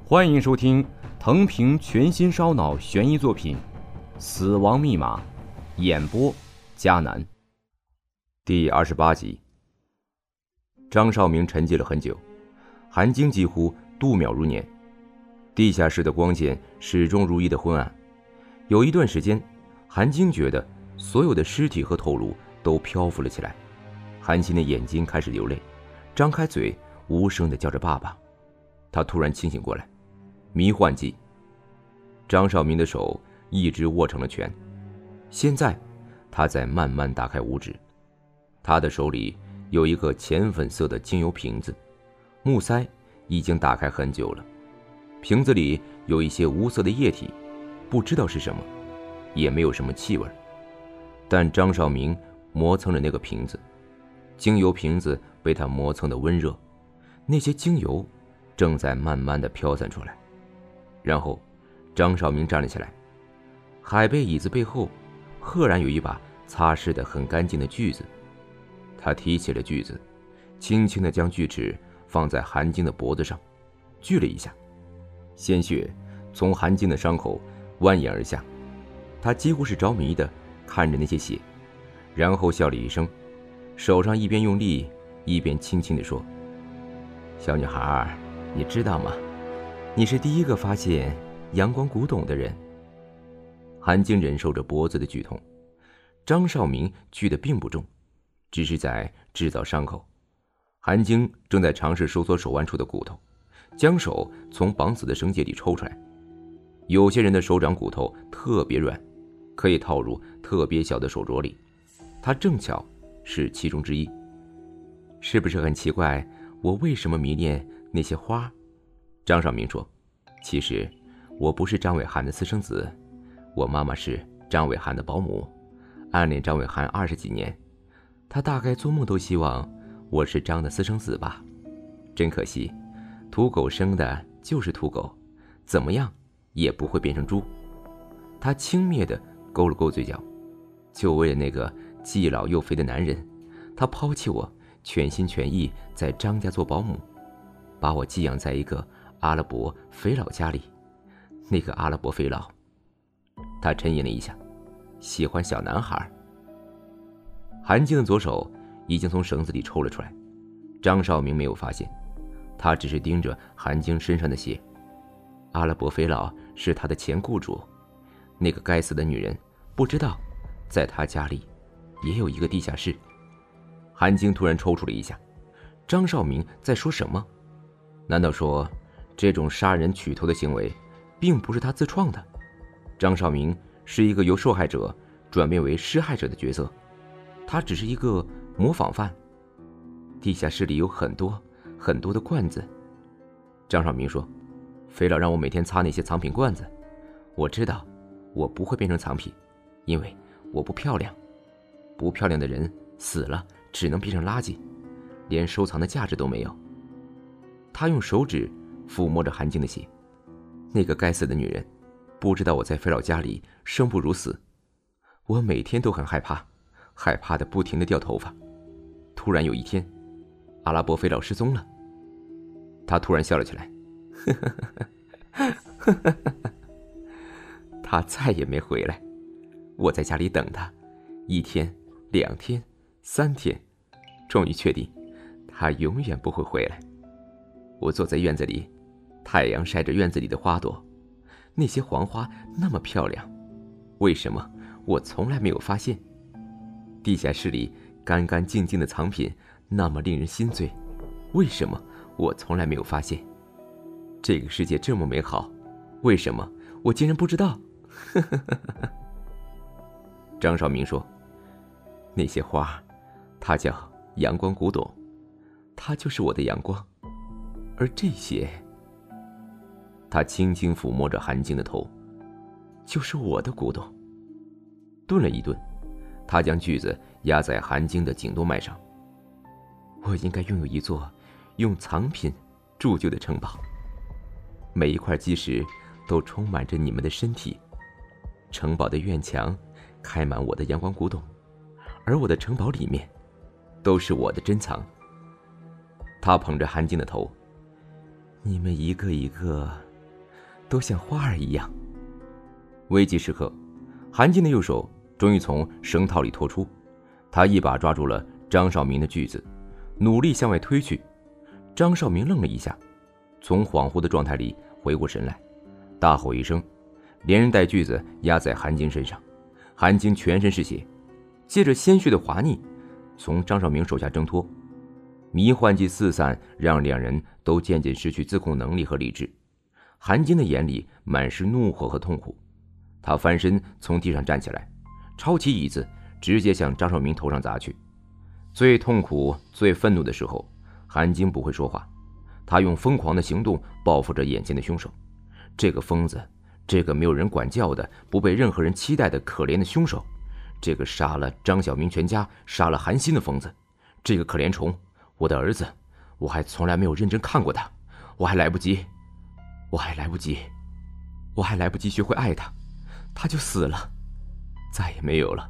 欢迎收听腾评全新烧脑悬疑作品《死亡密码》，演播迦南。第28集。张少明沉寂了很久，韩晶几乎度秒如年。地下室的光线始终如一的昏暗，有一段时间，韩晶觉得所有的尸体和头颅都漂浮了起来。韩晶的眼睛开始流泪，张开嘴无声地叫着爸爸。他突然清醒过来，迷幻剂。张少明的手一直握成了拳，现在他在慢慢打开五指。他的手里有一个浅粉色的精油瓶子，木塞已经打开很久了，瓶子里有一些无色的液体，不知道是什么，也没有什么气味。但张少明磨蹭着那个瓶子，精油瓶子被他磨蹭得温热，那些精油正在慢慢地飘散出来。然后张少明站了起来，海贝椅子背后赫然有一把擦拭得很干净的锯子。他提起了锯子，轻轻地将锯齿放在韩晶的脖子上，锯了一下，鲜血从韩晶的伤口蜿蜒而下。他几乎是着迷地看着那些血，然后笑了一声，手上一边用力一边轻轻地说：“小女孩，你知道吗？你是第一个发现阳光古董的人。”韩晶忍受着脖子的剧痛，张少明锯得并不重，只是在制造伤口。韩晶正在尝试收缩手腕处的骨头，将手从绑死的绳结里抽出来。有些人的手掌骨头特别软，可以套入特别小的手镯里，他正巧是其中之一。是不是很奇怪我为什么迷恋那些花？张少明说，其实我不是张伟涵的私生子，我妈妈是张伟涵的保姆，暗恋张伟涵20几年，他大概做梦都希望我是张的私生子吧。真可惜，土狗生的就是土狗，怎么样也不会变成猪。他轻蔑地勾了勾嘴角，就为了那个既老又肥的男人，他抛弃我，全心全意在张家做保姆，把我寄养在一个阿拉伯肥佬家里。那个阿拉伯肥佬，他沉吟了一下，喜欢小男孩。韩晶的左手已经从绳子里抽了出来，张少明没有发现，他只是盯着韩晶身上的血。阿拉伯肥佬是他的前雇主，那个该死的女人不知道在他家里也有一个地下室。韩晶突然抽搐了一下，张少明在说什么？难道说这种杀人取头的行为并不是他自创的？张少明是一个由受害者转变为施害者的角色，他只是一个模仿犯。地下室里有很多很多的罐子。张少明说，肥佬让我每天擦那些藏品罐子，我知道我不会变成藏品，因为我不漂亮，不漂亮的人死了只能变成垃圾，连收藏的价值都没有。他用手指抚摸着韩晶的血，那个该死的女人不知道我在肥佬家里生不如死，我每天都很害怕，害怕的不停地掉头发。突然有一天，阿拉伯肥佬失踪了。他突然笑了起来，他再也没回来。我在家里等他，1天、2天、3天，终于确定他永远不会回来。我坐在院子里，太阳晒着院子里的花朵，那些黄花那么漂亮，为什么我从来没有发现？地下室里干干净净的藏品那么令人心醉，为什么我从来没有发现？这个世界这么美好，为什么我竟然不知道？张少明说，那些花它叫阳光古董，它就是我的阳光，而这些，他轻轻抚摸着韩晶的头，就是我的古董。顿了一顿，他将锯子压在韩晶的颈动脉上。我应该拥有一座用藏品铸就的城堡，每一块基石都充满着你们的身体。城堡的院墙开满我的阳光古董，而我的城堡里面都是我的珍藏。他捧着韩晶的头，你们一个一个都像花儿一样。危急时刻，韩晶的右手终于从绳套里脱出，他一把抓住了张少明的锯子，努力向外推去。张少明愣了一下，从恍惚的状态里回过神来，大吼一声，连人带锯子压在韩晶身上。韩晶全身是血，借着鲜血的滑腻从张少明手下挣脱。迷幻剂四散，让两人都渐渐失去自控能力和理智。韩晶的眼里满是怒火和痛苦，他翻身从地上站起来，抄起椅子直接向张少明头上砸去。最痛苦最愤怒的时候，韩晶不会说话，他用疯狂的行动报复着眼前的凶手。这个疯子，这个没有人管教的，不被任何人期待的可怜的凶手，这个杀了张小明全家，杀了韩信的疯子，这个可怜虫，我的儿子，我还从来没有认真看过他，我还来不及学会爱他，他就死了，再也没有了。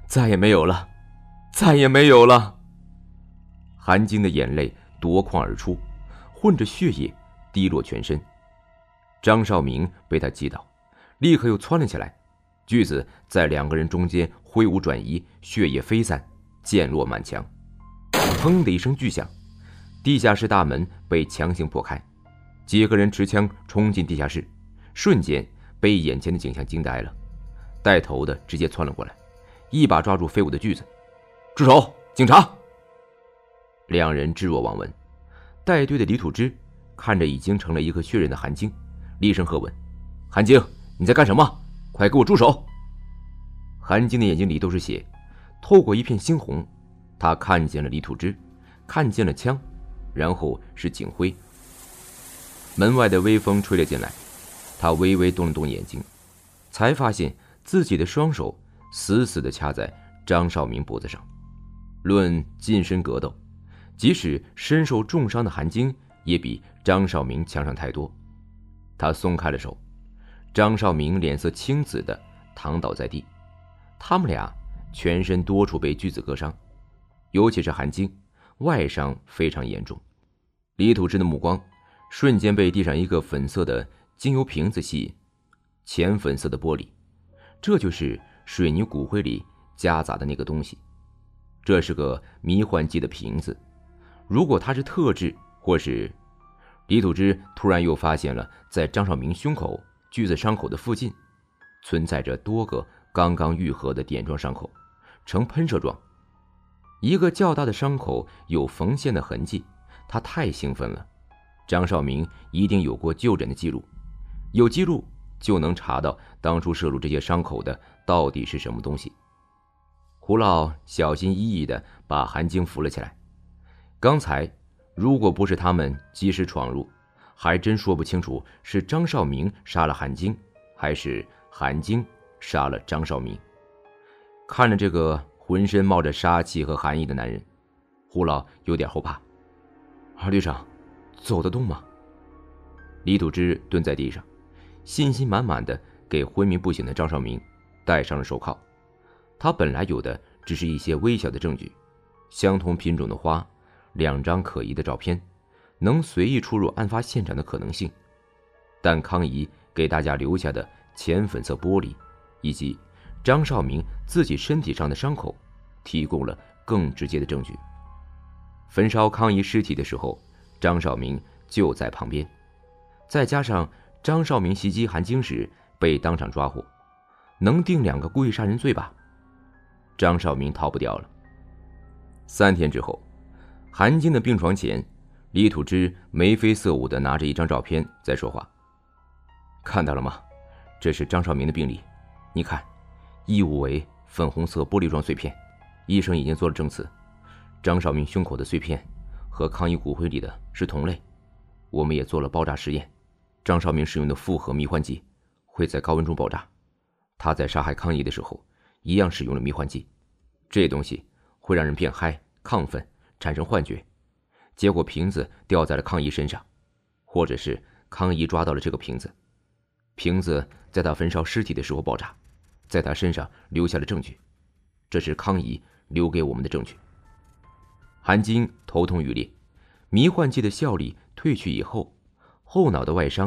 韩晶的眼泪夺眶而出，混着血液滴落全身。张少明被他击倒，立刻又窜了起来，锯子在两个人中间挥舞转移，血液飞散，溅落满墙。砰的一声巨响，地下室大门被强行破开，几个人持枪冲进地下室，瞬间被眼前的景象惊呆了。带头的直接窜了过来，一把抓住飞舞的锯子，住手，警察！两人置若罔闻。带队的李土之看着已经成了一个血人的韩晶，厉声喝问：韩晶，你在干什么？快给我住手！韩晶的眼睛里都是血，透过一片猩红，他看见了李土之，看见了枪，然后是警徽。门外的微风吹了进来，他微微动了动眼睛，才发现自己的双手死死地掐在张少明脖子上。论近身格斗，即使身受重伤的韩晶也比张少明强上太多。他松开了手，张少明脸色青紫的躺倒在地。他们俩全身多处被锯子割伤，尤其是韩晶，外伤非常严重。李土之的目光瞬间被地上一个粉色的精油瓶子吸引，浅粉色的玻璃，这就是水泥骨灰里夹杂的那个东西。这是个迷幻剂的瓶子，如果它是特制，或是……李土之突然又发现了，在张少明胸口锯子伤口的附近，存在着多个刚刚愈合的点状伤口，呈喷射状。一个较大的伤口有缝线的痕迹，他太兴奋了。张少明一定有过就诊的记录，有记录就能查到当初摄入这些伤口的到底是什么东西。胡老小心翼翼地把韩晶扶了起来。刚才如果不是他们及时闯入，还真说不清楚是张少明杀了韩晶，还是韩晶杀了张少明。看着这个浑身冒着杀气和寒意的男人，胡老有点后怕。二队长，走得动吗？李土之蹲在地上，信心满满的给昏迷不醒的张少明戴上了手铐。他本来有的只是一些微小的证据，相同品种的花，2张可疑的照片，能随意出入案发现场的可能性。但康怡给大家留下的浅粉色玻璃，以及张少明自己身体上的伤口，提供了更直接的证据。焚烧康怡尸体的时候，张少明就在旁边，再加上张少明袭击韩晶时被当场抓获，能定2个故意杀人罪吧？张少明逃不掉了。3天之后，韩晶的病床前，李土之眉飞色舞地拿着一张照片在说话。看到了吗？这是张少明的病历，你看，异物为粉红色玻璃状碎片，医生已经做了证词，张少明胸口的碎片和康怡骨灰里的是同类。我们也做了爆炸实验，张少明使用的复合迷幻剂会在高温中爆炸，他在杀害康怡的时候一样使用了迷幻剂，这东西会让人变嗨、亢奋、产生幻觉。结果瓶子掉在了康怡身上，或者是康怡抓到了这个瓶子，瓶子在他焚烧尸体的时候爆炸，在他身上留下了证据，这是康怡留给我们的证据。韩晶头痛欲裂，迷幻剂的效力退去以后，后脑的外伤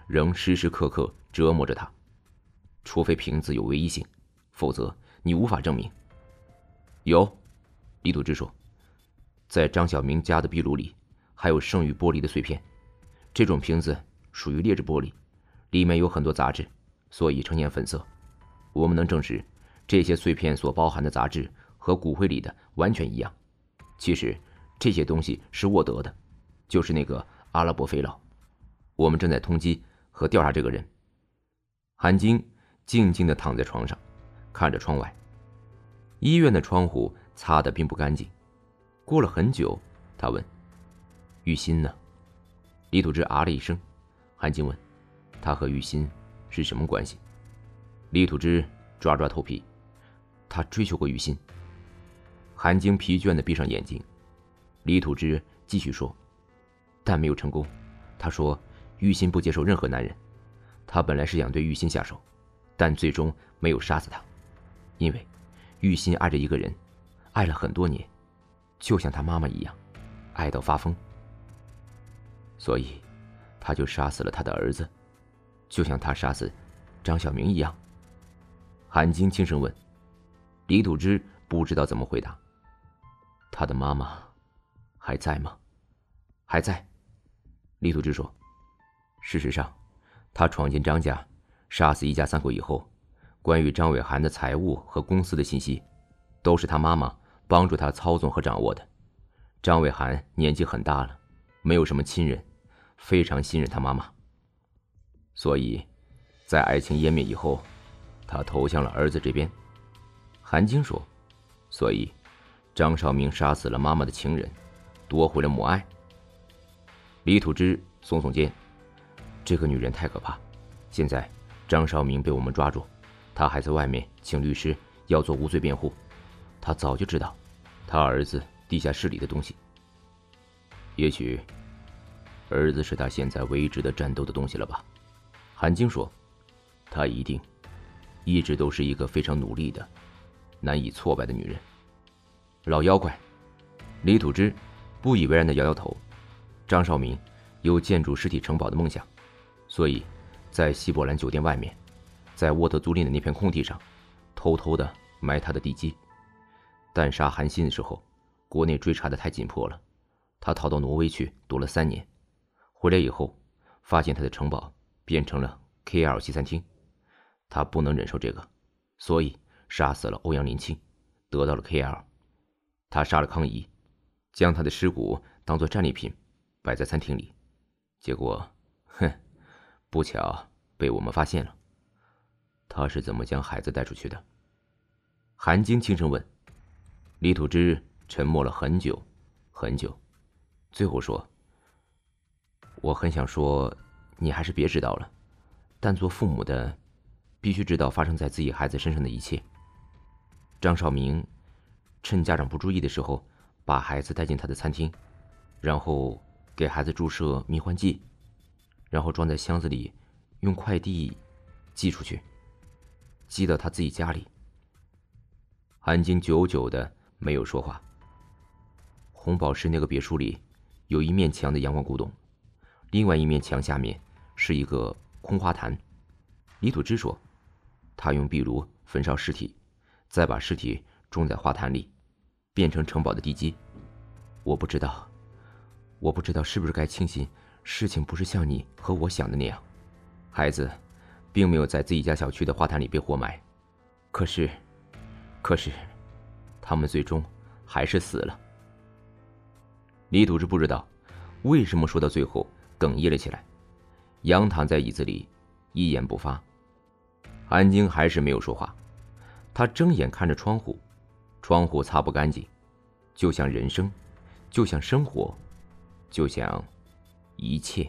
仍时时刻刻折磨着他。除非瓶子有唯一性，否则你无法证明。有，李土之说，在张小明家的壁炉里还有剩余玻璃的碎片，这种瓶子属于劣质玻璃，里面有很多杂质，所以呈现粉色。我们能证实这些碎片所包含的杂质和骨灰里的完全一样。其实这些东西是沃德的，就是那个阿拉伯匪佬。我们正在通缉和调查这个人。韩晶静静地躺在床上，看着窗外。医院的窗户擦得并不干净。过了很久，他问：“玉欣呢？”李土之啊了一声。韩晶问：“他和玉欣是什么关系？”李土之抓抓头皮：“他追求过玉欣。”韩晶疲倦地闭上眼睛。李土之继续说：“但没有成功。他说玉欣不接受任何男人，他本来是想对玉欣下手，但最终没有杀死他，因为玉欣爱着一个人，爱了很多年，就像他妈妈一样，爱到发疯。所以他就杀死了他的儿子，就像他杀死张小明一样。”韩晶轻声问。李土之不知道怎么回答。他的妈妈还在吗？还在。李土之说。事实上，他闯进张家，杀死一家三口以后，关于张伟涵的财务和公司的信息，都是他妈妈帮助他操纵和掌握的。张伟涵年纪很大了，没有什么亲人，非常信任他妈妈。所以，在爱情湮灭以后，他投向了儿子这边。韩晶说，所以张少明杀死了妈妈的情人，夺回了母爱。李土之耸耸肩，这个女人太可怕。现在张少明被我们抓住，他还在外面请律师要做无罪辩护。他早就知道他儿子地下室里的东西。也许儿子是他现在唯一值得战斗的东西了吧。韩晶说，她一直都是一个非常努力的难以挫败的女人。老妖怪。李土之不以为然地摇摇头。张少明有建筑尸体城堡的梦想，所以在西伯兰酒店外面，在沃特租赁的那片空地上偷偷地埋他的地基。但杀韩信的时候，国内追查得太紧迫了，他逃到挪威去躲了3年，回来以后发现他的城堡变成了 KL 西餐厅，他不能忍受这个，所以杀死了欧阳林清，得到了 KL。 他杀了康怡，将他的尸骨当作战利品摆在餐厅里，结果不巧被我们发现了。他是怎么将孩子带出去的？韩晶轻声问。李土之沉默了很久很久，最后说，我很想说你还是别知道了，但做父母的必须知道发生在自己孩子身上的一切。张少明趁家长不注意的时候把孩子带进他的餐厅，然后给孩子注射迷幻剂，然后装在箱子里，用快递寄出去，寄到他自己家里。韩晶久久的没有说话。红宝石那个别墅里有一面墙的阳光古董，另外一面墙下面是一个空花坛。李土之说，他用壁炉焚烧尸体，再把尸体种在花坛里，变成城堡的地基。我不知道是不是该庆幸事情不是像你和我想的那样，孩子并没有在自己家小区的花坛里被活埋，可是他们最终还是死了。李土之不知道为什么说到最后哽咽了起来，仰躺在椅子里一言不发。韩晶还是没有说话，他睁眼看着窗户，窗户擦不干净，就像人生，就像生活，就像一切。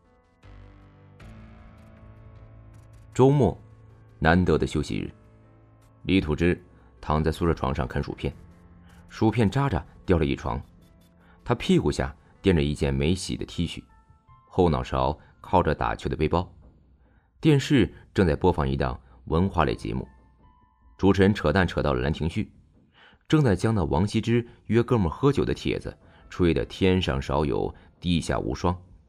周末，难得的休息日，李土之躺在宿舍床上啃薯片，薯片渣渣掉了一床。他屁股下垫着一件没洗的 T 恤，后脑勺靠着打球的背包。电视正在播放一档文化类节目，主持人扯淡扯到了《兰亭序》，正在将那王羲之约哥们喝酒的帖子吹得天上少有地下无双，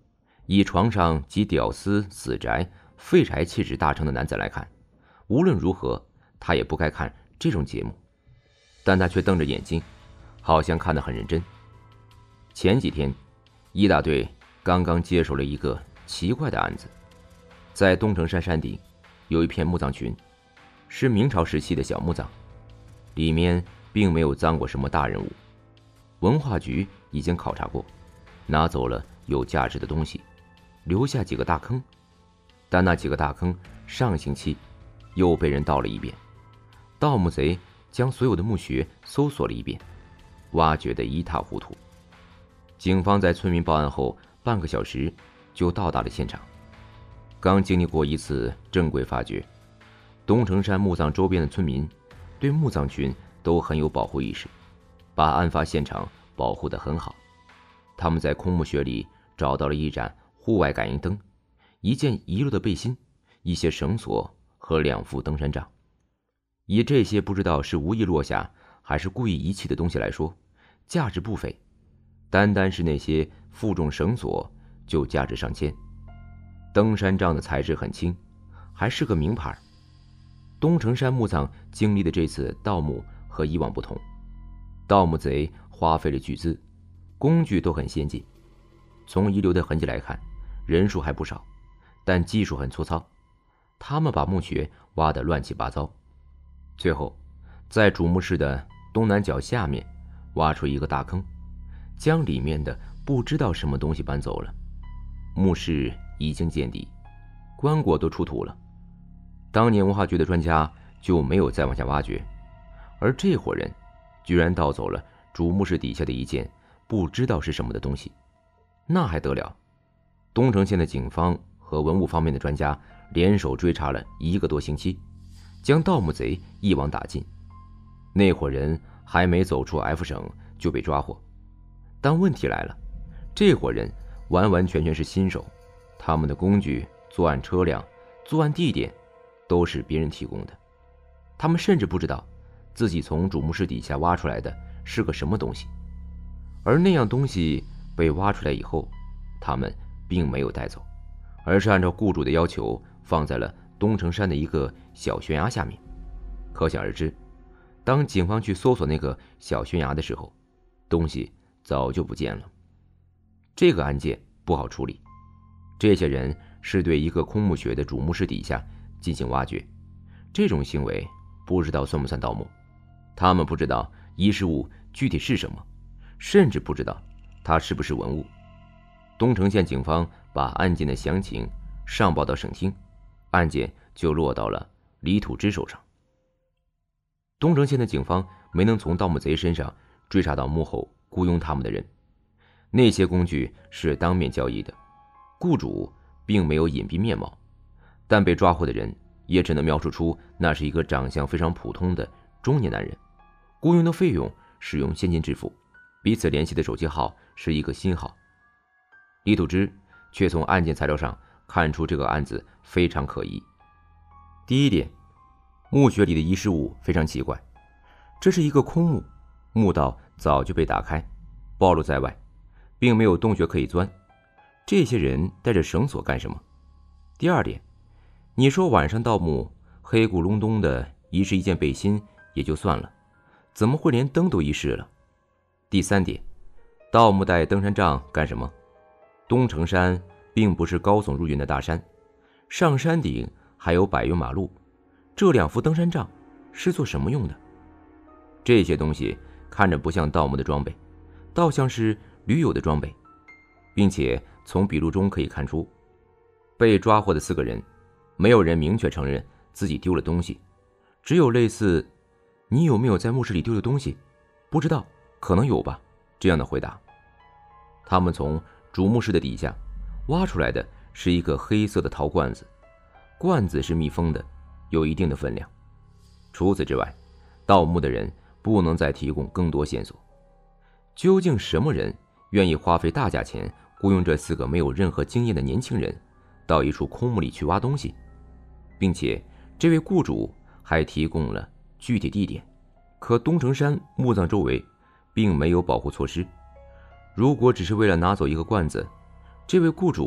以床上集屌丝、死宅、废柴气质大成的男子来看，无论如何他也不该看这种节目，但他却瞪着眼睛，好像看得很认真。前几天，一大队刚刚接手了一个奇怪的案子，在东城山山顶有一片墓葬群，是明朝时期的小墓葬，里面并没有葬过什么大人物。文化局已经考察过，拿走了有价值的东西，留下几个大坑，但那几个大坑上星期又被人盗了一遍。盗墓贼将所有的墓穴搜索了一遍，挖掘得一塌糊涂。警方在村民报案后半个小时就到达了现场。刚经历过一次正规发掘，东城山墓葬周边的村民对墓葬群都很有保护意识，把案发现场保护得很好。他们在空墓穴里找到了一盏户外感应灯、一件遗落的背心、一些绳索和2副登山杖。以这些不知道是无意落下还是故意遗弃的东西来说，价值不菲，单单是那些负重绳索就价值上千。登山杖的材质很轻，还是个名牌。东城山墓葬经历的这次盗墓和以往不同，盗墓贼花费了巨资，工具都很先进。从遗留的痕迹来看，人数还不少，但技术很粗糙。他们把墓穴挖得乱七八糟，最后在主墓室的东南角下面挖出一个大坑，将里面的不知道什么东西搬走了。墓室已经见底，棺椁都出土了。当年文化局的专家就没有再往下挖掘，而这伙人居然盗走了主墓室底下的一件不知道是什么的东西，那还得了？东城县的警方和文物方面的专家联手追查了1个多星期，将盗墓贼一网打尽。那伙人还没走出 F 省就被抓获，但问题来了，这伙人完完全全是新手，他们的工具、作案车辆、作案地点都是别人提供的，他们甚至不知道自己从主墓室底下挖出来的是个什么东西，而那样东西被挖出来以后，他们并没有带走，而是按照雇主的要求放在了东城山的一个小悬崖下面。可想而知，当警方去搜索那个小悬崖的时候，东西早就不见了。这个案件不好处理，这些人是对一个空墓穴的主墓室底下进行挖掘，这种行为不知道算不算盗墓。他们不知道遗失物具体是什么，甚至不知道它是不是文物。东城县警方把案件的详情上报到省厅，案件就落到了李土之手上。东城县的警方没能从盗墓贼身上追查到幕后雇佣他们的人，那些工具是当面交易的，雇主并没有隐蔽面貌，但被抓获的人也只能描述出那是一个长相非常普通的中年男人。雇佣的费用使用现金支付，彼此联系的手机号是一个新号。李土之却从案件材料上看出这个案子非常可疑。第一点，墓穴里的遗失物非常奇怪，这是一个空墓，墓道早就被打开，暴露在外，并没有洞穴可以钻，这些人带着绳索干什么？第二点，你说晚上盗墓，黑咕隆咚的遗失一件背心也就算了，怎么会连灯都遗失了？第三点，盗墓带登山杖干什么？东城山并不是高耸入云的大山，上山顶还有柏油马路，这2副登山杖是做什么用的？这些东西看着不像盗墓的装备，倒像是驴友的装备，并且从笔录中可以看出，被抓获的4个人没有人明确承认自己丢了东西，只有类似你有没有在墓室里丢的东西？不知道，可能有吧，这样的回答。他们从主墓室的底下挖出来的是一个黑色的陶罐子，罐子是密封的，有一定的分量。除此之外，盗墓的人不能再提供更多线索。究竟什么人愿意花费大价钱雇佣这4个没有任何经验的年轻人到一处空墓里去挖东西，并且这位雇主还提供了具体地点，可东城山墓葬周围并没有保护措施。如果只是为了拿走一个罐子，这位雇主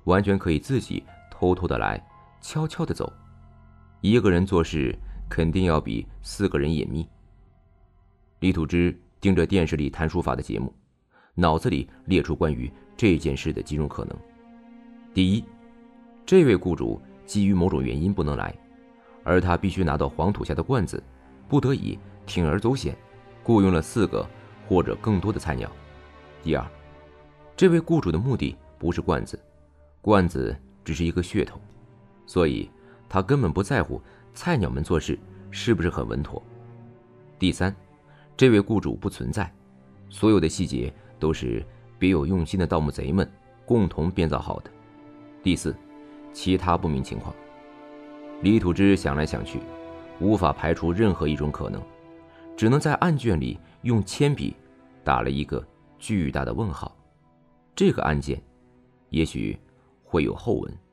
完全可以自己偷偷的来，悄悄的走。一个人做事肯定要比4个人隐秘。李土之盯着电视里谈书法的节目，脑子里列出关于这件事的几种可能。第一，这位雇主基于某种原因不能来，而他必须拿到黄土下的罐子，不得已铤而走险，雇佣了4个或者更多的菜鸟。第二，这位雇主的目的不是罐子，罐子只是一个噱头，所以他根本不在乎菜鸟们做事是不是很稳妥。第三，这位雇主不存在，所有的细节都是别有用心的盗墓贼们共同编造好的。第四，其他不明情况。李土之想来想去，无法排除任何一种可能，只能在案卷里用铅笔打了一个巨大的问号。这个案件也许会有后文。